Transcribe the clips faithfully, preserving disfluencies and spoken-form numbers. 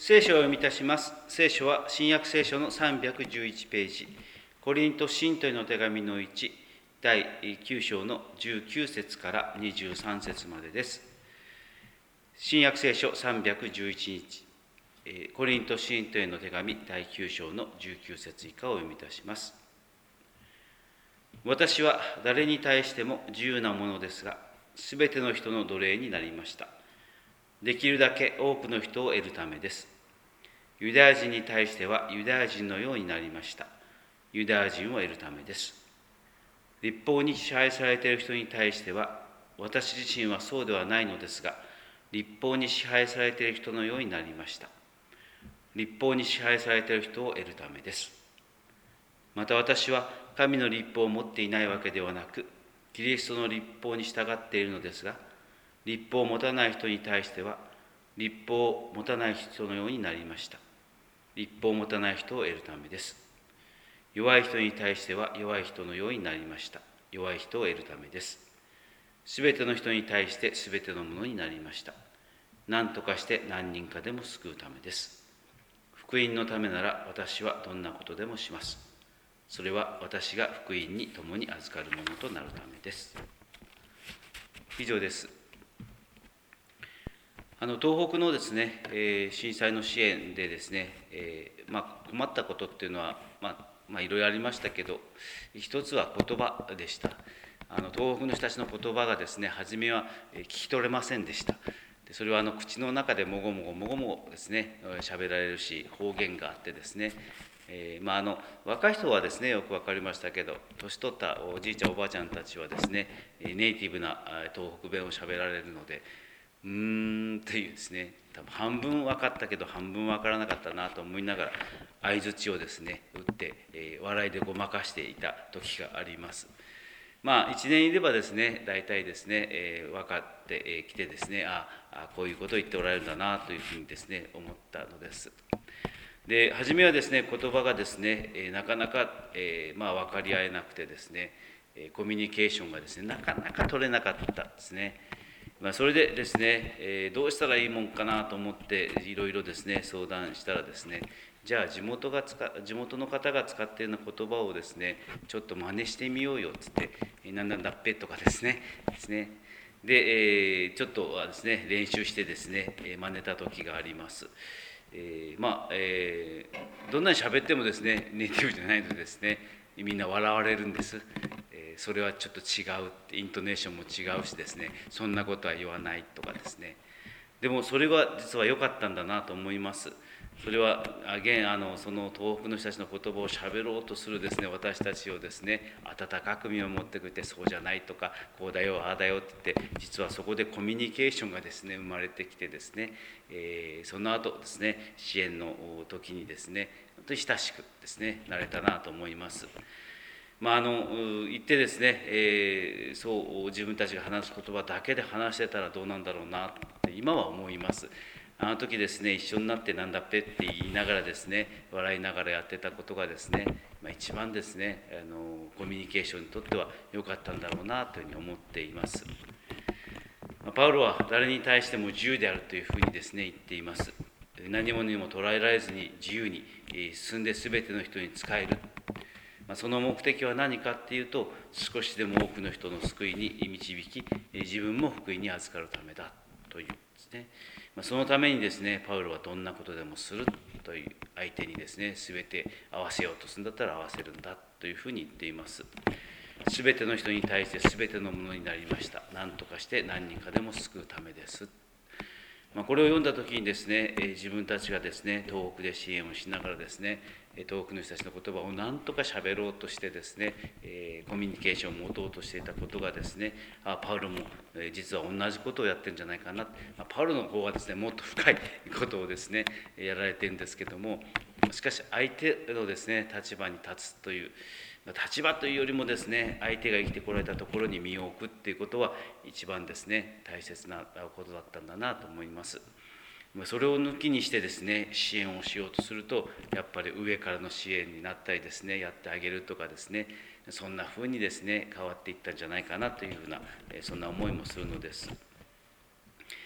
聖書を読み出します。聖書は新約聖書のさんびゃくじゅういちページ、コリント信徒への手紙のいち、だいきゅう章のじゅうきゅう節からにじゅうさん節までです。新約聖書さんびゃくじゅういち日、コリント信徒への手紙だいきゅう章のじゅうきゅう節以下を読み出します。私は誰に対しても自由なものですが、すべての人の奴隷になりました。できるだけ多くの人を得るためです。ユダヤ人に対してはユダヤ人のようになりました。ユダヤ人を得るためです。律法に支配されている人に対しては、私自身はそうではないのですが、律法に支配されている人のようになりました。律法に支配されている人を得るためです。また私は神の律法を持っていないわけではなく、キリストの律法に従っているのですが、律法を持たない人に対しては、律法を持たない人のようになりました。律法を持たない人を得るためです。弱い人に対しては弱い人のようになりました。弱い人を得るためです。すべての人に対してすべてのものになりました。何とかして何人かでも救うためです。福音のためなら私はどんなことでもします。それは私が福音に共に預かるものとなるためです。以上です。あの東北のですね、えー、震災の支援でですね、えーまあ、困ったことっていうのは、まあまあ、いろいろありましたけど、一つは言葉でした。あの東北の人たちの言葉がですね、初めは聞き取れませんでした。でそれはあの口の中でもごもごもごもごですね、喋られるし、方言があってですね、えーまあ、あの若い人はですね、よく分かりましたけど、年取ったおじいちゃんおばあちゃんたちはですね、ネイティブな東北弁を喋られるので、うーんっていうですね、多分半分分かったけど半分分からなかったなと思いながら相づちをですね打って、えー、笑いでごまかしていた時があります。まあいちねんいればですね、大体ですね、えー、分かってきてですね、ああこういうことを言っておられるんだなというふうにですね思ったのです。で初めはですね、言葉がですね、えー、なかなか、えー、まあ分かり合えなくてですね、コミュニケーションがですねなかなか取れなかったですね。まあ、それでですね、えー、どうしたらいいもんかなと思っていろいろですね相談したらですね、じゃあ地元が使地元の方が使っているような言葉をですねちょっと真似してみようよっつって、なんなんだっぺとかですねですねで、えー、ちょっとはですね練習してですね真似た時があります。えー、まあ、えー、どんなに喋ってもですねネイティブじゃないのでですねみんな笑われるんです。それはちょっと違うって、イントネーションも違うしですね、そんなことは言わないとかですね。でもそれは実は良かったんだなと思います。それはアゲンあのその東北の人たちの言葉をしゃべろうとするですね私たちをですね温かく見守ってくれて、そうじゃないとかこうだよああだよって言って、実はそこでコミュニケーションがですね生まれてきてですね、えー、その後ですね支援の時にですね本当に親しくですねなれたなと思います。まあ、あの言ってですね、えー、そう自分たちが話す言葉だけで話してたらどうなんだろうなって今は思います。あの時ですね一緒になってなんだっぺって言いながらですね笑いながらやってたことがですね、まあ、一番ですねあのコミュニケーションにとっては良かったんだろうなというふうに思っています。パウロは誰に対しても自由であるというふうにですね言っています。何者にも捉えられずに自由に進んで全ての人に仕える。その目的は何かっていうと、少しでも多くの人の救いに導き、自分も福音に預かるためだというですね。そのためにですね、パウロはどんなことでもするという相手にですね、全て合わせようとするんだったら合わせるんだというふうに言っています。全ての人に対して全てのものになりました。何とかして何人かでも救うためです。まあ、これを読んだ時にですね、自分たちがですね、東北で支援をしながらですね、遠くの人たちの言葉を何とか喋ろうとしてですね、えー、コミュニケーションを持とうとしていたことがですね、あパウロも、えー、実は同じことをやってるんじゃないかな、まあ、パウロの方はですねもっと深いことをですねやられてるんですけども、しかし相手のですね立場に立つという、立場というよりもですね相手が生きてこられたところに身を置くっていうことは一番ですね大切なことだったんだなと思います。それを抜きにしてですね支援をしようとすると、やっぱり上からの支援になったりですねやってあげるとかですね、そんなふうにですね変わっていったんじゃないかなというふうなそんな思いもするのです。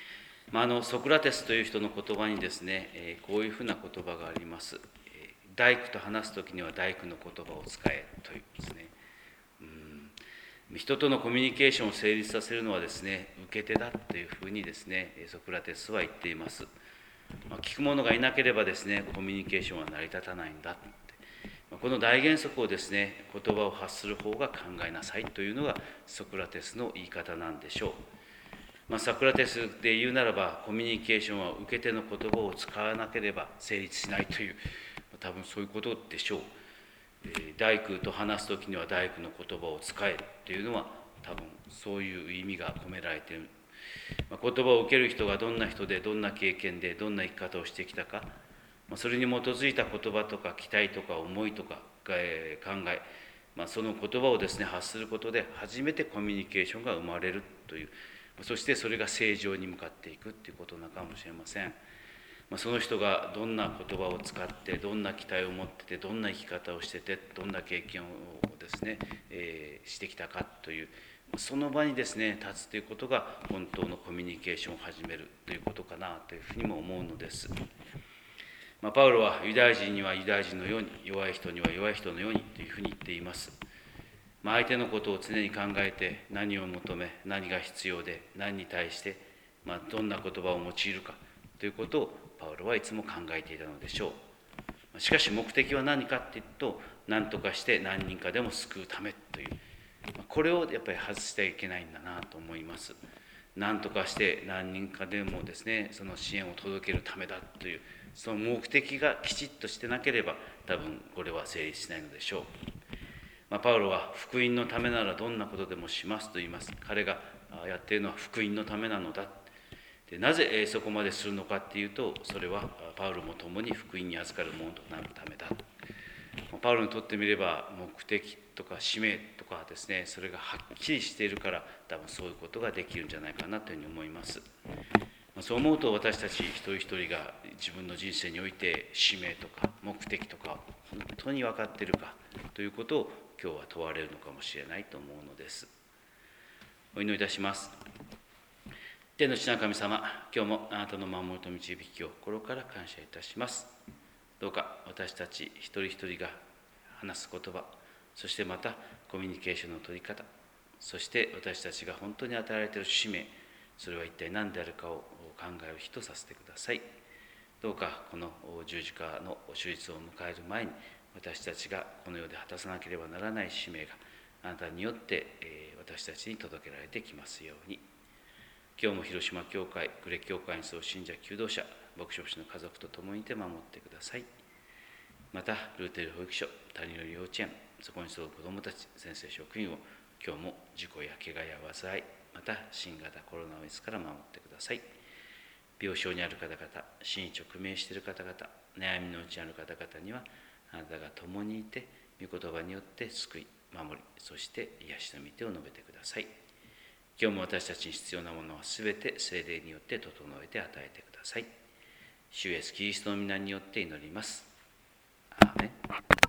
まあ、あのソクラテスという人の言葉にですね、えーこういうふうな言葉があります。えー大工と話す時には大工の言葉を使えというですね、うん人とのコミュニケーションを成立させるのはですね、受け手だというふうにですね、ソクラテスは言っています。まあ、聞く者がいなければですね、コミュニケーションは成り立たないんだって。この大原則をですね、言葉を発する方が考えなさいというのがソクラテスの言い方なんでしょう。まあ、ソクラテスで言うならば、コミュニケーションは受け手の言葉を使わなければ成立しないという、多分そういうことでしょう。大工と話す時には大工の言葉を使えというのは多分そういう意味が込められている。言葉を受ける人がどんな人でどんな経験でどんな生き方をしてきたか、それに基づいた言葉とか期待とか思いとか考え、その言葉をですね発することで初めてコミュニケーションが生まれるという、そしてそれが正常に向かっていくということなのかもしれません。その人がどんな言葉を使ってどんな期待を持っててどんな生き方をしててどんな経験をですね、えー、してきたかというその場にですね立つということが本当のコミュニケーションを始めるということかなというふうにも思うのです。まあ、パウロはユダヤ人にはユダヤ人のように弱い人には弱い人のようにというふうに言っています。まあ、相手のことを常に考えて何を求め何が必要で何に対して、まあ、どんな言葉を用いるかということをパウロはいつも考えていたのでしょう。しかし目的は何かっていうと何とかして何人かでも救うためというこれをやっぱり外してはいけないんだなと思います。何とかして何人かでもですねその支援を届けるためだというその目的がきちっとしてなければ多分これは成立しないのでしょう。まあ、パウロは福音のためならどんなことでもしますと言います。彼がやっているのは福音のためなのだ。でなぜそこまでするのかっていうとそれはパウロも共に福音に預かるものとなるためだ。パウロにとってみれば目的とか使命とかですねそれがはっきりしているから多分そういうことができるんじゃないかなというふうに思います。そう思うと私たち一人一人が自分の人生において使命とか目的とか本当に分かっているかということを今日は問われるのかもしれないと思うのです。お祈りいたします。天の父なる神様、今日もあなたの守りと導きを心から感謝いたします。どうか私たち一人一人が話す言葉、そしてまたコミュニケーションの取り方、そして私たちが本当に与えられている使命、それは一体何であるかを考える日とさせてください。どうかこの十字架の手術を迎える前に私たちがこの世で果たさなければならない使命があなたによって私たちに届けられてきますように。今日も広島教会、呉教会に総信者、求道者、牧師牧師の家族と共にいて守ってください。また、ルーテル保育所、谷の幼稚園、そこに住む子どもたち、先生、職員を今日も事故や怪我や災い、また新型コロナウイルスから守ってください。病床にある方々、死に直面している方々、悩みのうちにある方々には、あなたが共にいて、御言葉によって救い、守り、そして癒しの御手を述べてください。今日も私たちに必要なものはすべて聖霊によって整えて与えてください。主イエスキリストの皆によって祈ります。アーメン。